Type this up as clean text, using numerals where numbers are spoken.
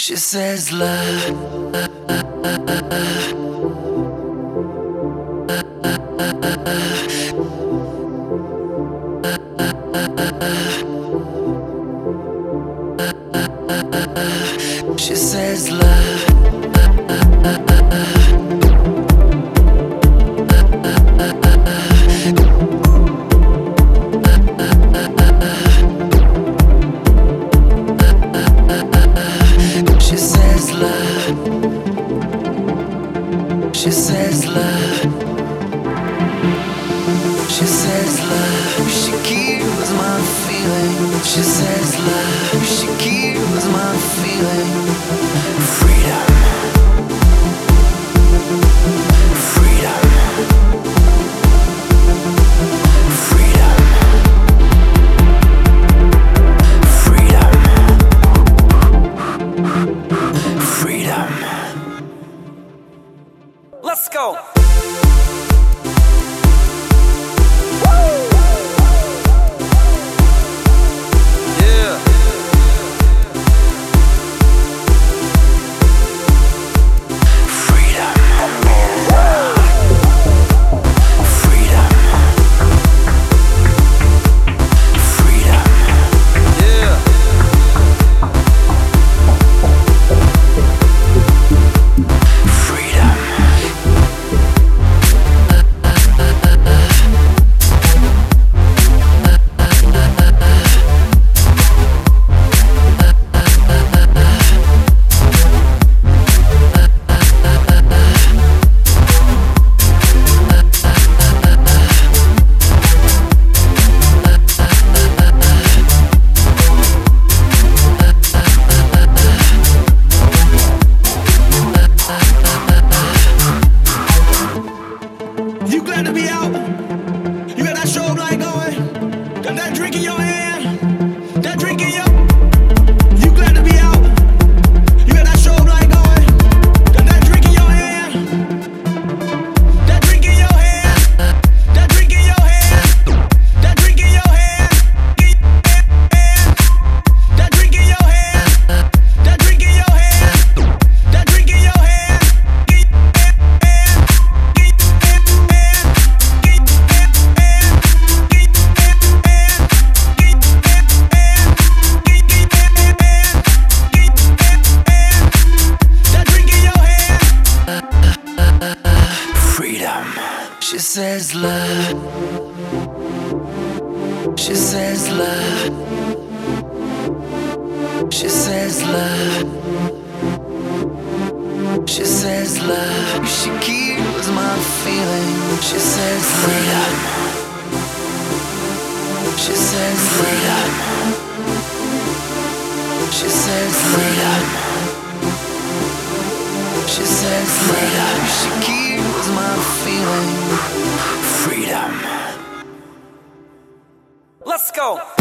She says love. She says love. She says love. She says love. She says love. She kills my feeling. She says love. She kills my feeling. Freedom. Freedom. Freedom. Freedom. Freedom. Let's go. You glad to be out? You got that strobe light going? Got that drink in your hand? That drink in your... You glad to be out? You got that strobe light going? Got that drink in your hand? That drink in your hand? That drink in your hand? That drink in your hand? That drink in your hand? That drink in your hand? That drink in your hand? Freedom. She says love. She says love. She says love. She says love. She kills my feeling. She says freedom. She says freedom. She says freedom. She says freedom. She kills my feeling. Freedom. Let's go.